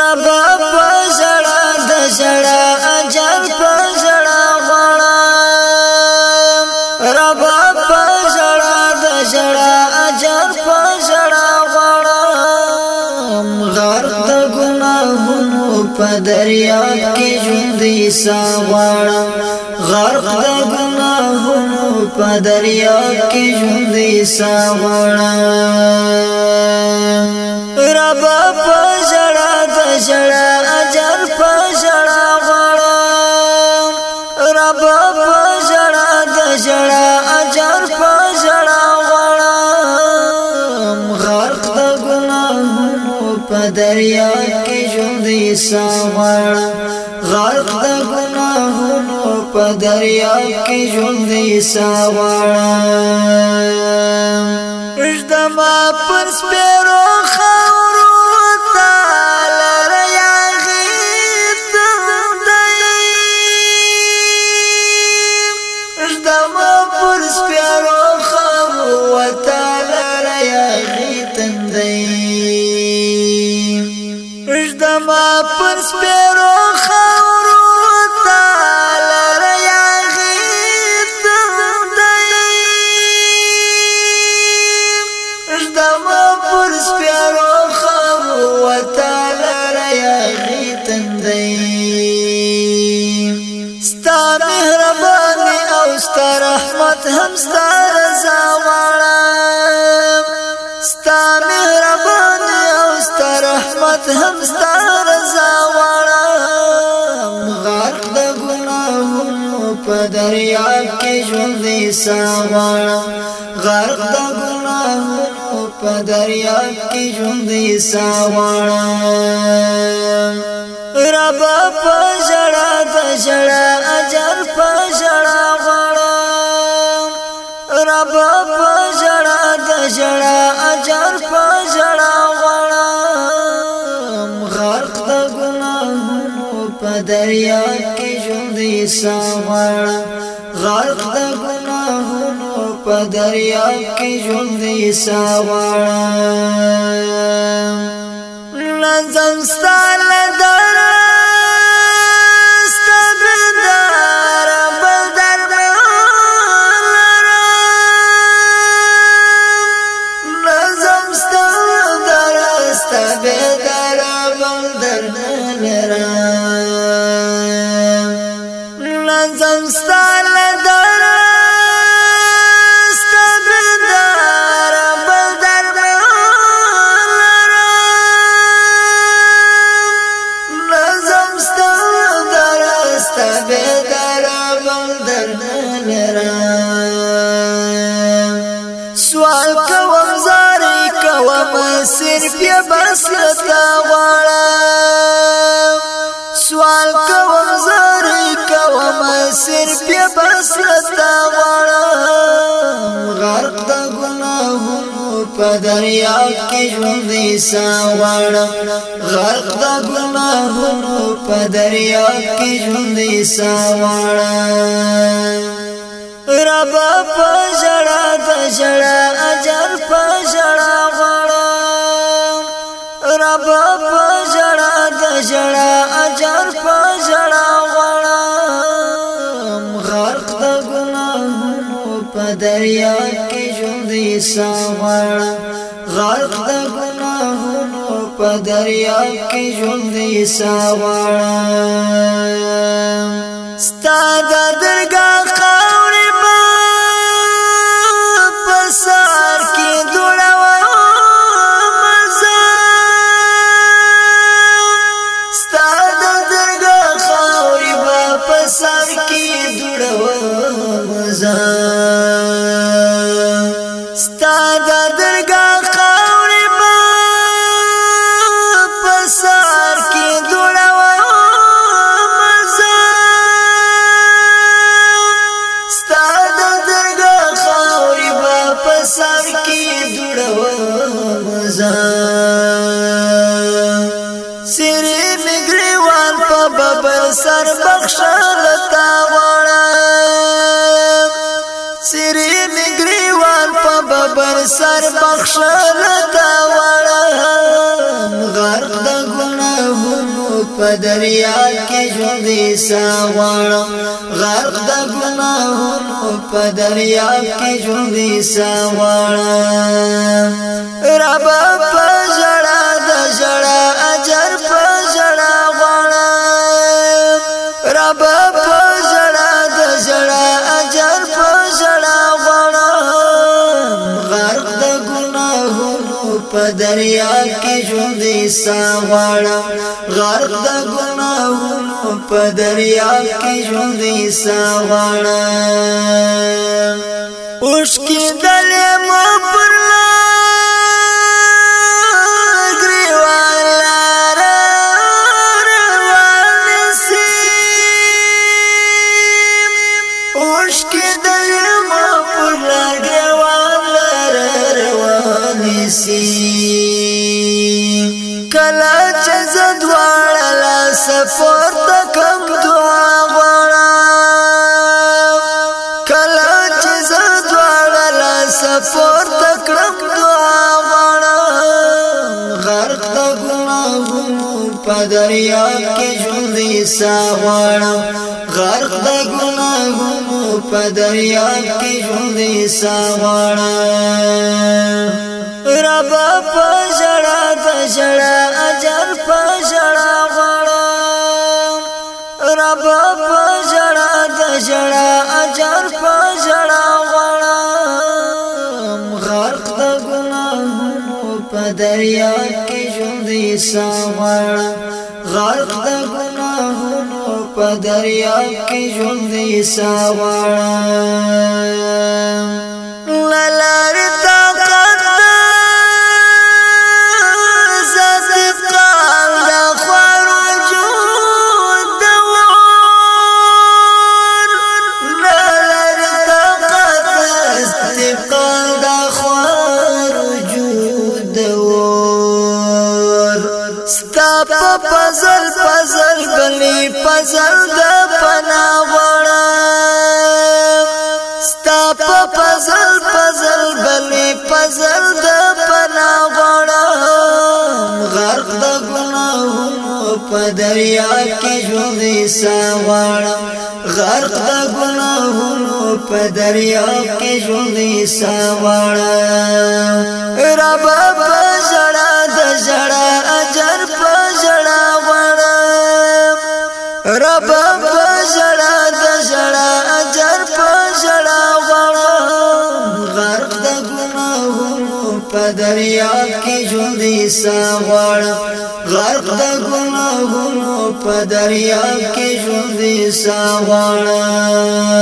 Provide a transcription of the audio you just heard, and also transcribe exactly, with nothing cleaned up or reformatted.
رب پژړا د ژړا اجر پژړا غواړم رب پژړا د ژړا اجر پژړا غواړم غرق د ګناهونو په دریا کې ژوندۍ سا غواړم غرق د ګناهونو په دریا کې ژوندۍ سا غواړم رب پژړا د ژړا اجر پژړا غواړم رب پژړا د ژړا اجر پژړا غواړم غرق د ګناهونو په دریا کې ژوندۍ سا غواړم غرق د ګناهونو په دریا کې ژوندۍ سا غواړم اجدما پر سپیرو خاورو تعالی ریاغیت دی اجدما پر سپیرو خاورو تعالی ریاغیت دی اجدما پر سپیرو خاورو تعالی ریاغیت دی اجدما پر سپیرو خاورو تعالی ریاغیت دی ستا مهربانی او ستا رحمت هم ستا رضا غواړم ستا مهربانی او ستا رحمت هم ستا رضا غواړم غرق د ګناهونو په دریا کې ژوندۍ سا غواړم غرق د ګناهونو په دریا کې ژوندۍ سا غواړم رب پژړا د ژړا اجر پژړا غواړم رب پژړا د ژړا اجر پژړا غواړم غرق د ګناهونو په دریا کې ژوندۍ سا غواړم غرق د ګناهونو په دریا کې ژوندۍ سا غواړم نظم ستا له دره ستا بیداره بل درمان لرم نظم ستا له دره ستا بیداره بل درمان لرم نظم ستا له دره ستا بیداره بل درمان لرم نظم ستا له دره ستا بیداره بل درمان لرم سوال کوم زاری کوم صرف یې بس لتا غواړم سوال کوم زاری کوم صرف یې بس لتا غواړم غرق د ګناهونو په دریا کې ژوندۍ سا غواړم غرق د ګناهونو په دریا کې ژوندۍ سا غواړم رب پژړا د ژړا اجر پژړا غواړم رب پژړا د ژړا اجر پژړا غواړم غرق د ګناهونو په دریا کې ژوندۍ سا غواړم غرق د ګناهونو په دریا کې ژوندۍ سا غواړم ستا د درګاه خاورې په په سر کې دوړوم زه ستا د درګاه خاورې به په سر کې دوړوم زه ستا د درګاه خاورې به په سر کې دوړوم زه ستا د درګاه خاورې به په سر کې دوړوم زه سری مګریوان په ببر سر بخښل تا غواړم سری مګریوان په ببر سر بخښل تا غواړم غرق د ګناهونو په دریا کې ژوند ساغړ غرق د ګناهونو په دریا کې ژوند ساغړ رب په ژړا د ژړا اجر په ژړا غړ رب په ژړا د ژړا اجر په ژړا غړ غرق د ګناهونو په دریا کې ژوند ساغړ غرق د ګناهونو په دریا کې ژوند ساغړ اوش کې دلې مو پر کلا چې زدواړه لا سفر تکم دعا غواړه کلا چې زدواړه لا سفر تکم دعا غواړه غرق د ګناهونو په دریا کې ژوند ساغواړه غرق د ګناهونو په دریا کې ژوند ساغواړه رب په ژړا د ژړا اجر په ژړا غواړه رب په ژړا د ژړا اجر په ژړا غواړه غرق د ګناهونو په دریا کې ژوند ساغواړه غرق د ګناهونو په دریا کې ژوند ساغواړه للار پزل پزل بلی پزل د پنا غړا ستا په پزل پزل بلی پزل د پنا غړا غرق د ګناهونو په دریا کې ژوند ساغړا غرق د ګناهونو په دریا کې ژوند ساغړا رب په ژړا د ژړا اجر په ژړا غواړه رب په ژړا د ژړا اجر په ژړا غواړه غرق د ګناهونو په دریا کې ژوند ساغواړه غرق د ګناهونو په دریا کې ژوند ساغواړه